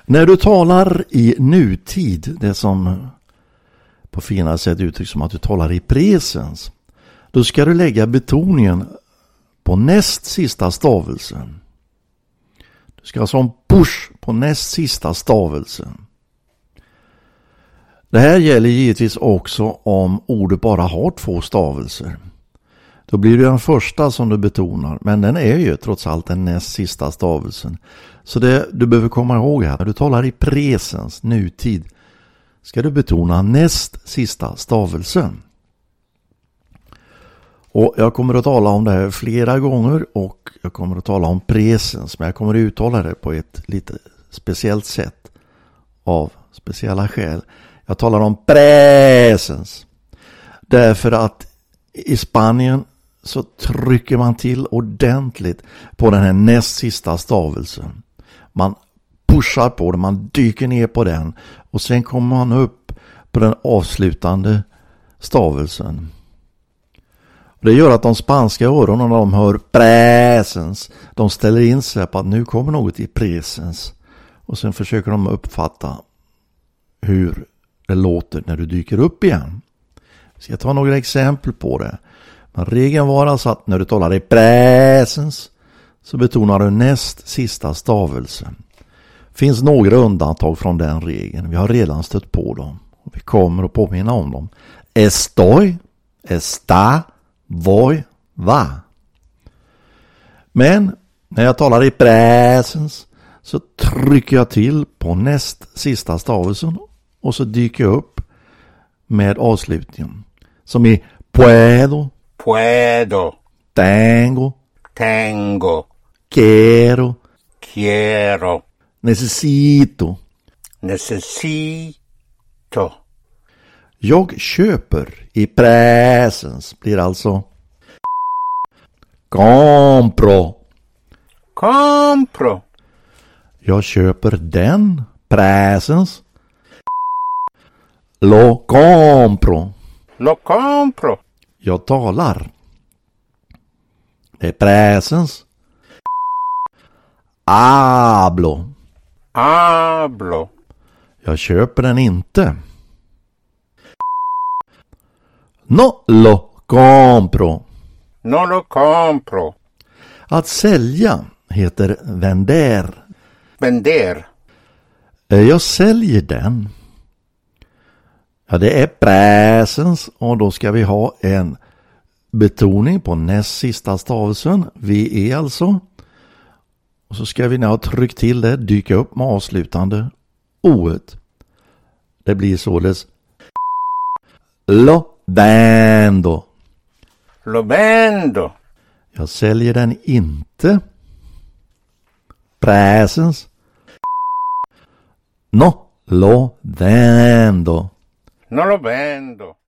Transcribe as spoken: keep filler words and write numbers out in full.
När du talar i nutid, det som på finare sätt uttrycks som att du talar i presens, då ska du lägga betoningen på näst sista stavelsen. Du ska alltså ha en push på näst sista stavelsen. Det här gäller givetvis också om ordet bara har två stavelser. Då blir det den första som du betonar, men den är ju trots allt den näst sista stavelsen. Så det du behöver komma ihåg här, när du talar i presens, nutid, ska du betona näst sista stavelsen. Och jag kommer att tala om det här flera gånger och jag kommer att tala om presens, men jag kommer att uttala det på ett lite speciellt sätt av speciella skäl. Jag talar om presens därför att i Spanien så trycker man till ordentligt på den här näst sista stavelsen. Man pushar på den, man dyker ner på den och sen kommer man upp på den avslutande stavelsen. Det gör att de spanska öronen när de hör presens, de ställer in sig på att nu kommer något i presens och sen försöker de uppfatta hur det låter när du dyker upp igen. Jag ska ta några exempel på det. Men regeln var alltså att när du talar i presens så betonar du näst sista stavelsen. Finns några undantag från den regeln. Vi har redan stött på dem. Och vi kommer att påminna om dem. Estoy, está, voy, va. Men när jag talar i presens så trycker jag till på näst sista stavelsen och så dyker jag upp med avslutningen. Som i puedo, puedo, tengo, tengo, quiero, quiero, necesito, necesito. Jag köper i presens blir alltså compro. Compro. Jag köper den presens. Lo compro. Lo compro. Jag talar. Det är presens. Hablo. Hablo. Jag köper den inte. No lo compro. No lo compro. Att sälja heter vender. Vender. Jag säljer den. Ja, det är presens och då ska vi ha en betoning på näst sista stavelsen. Vi är alltså. Och så ska vi nu ha tryckt till det, dyka upp med avslutande oet. Det blir således lo vendo. Lo vendo. Jag säljer den inte. Presens. No lo vendo. No lo vendo.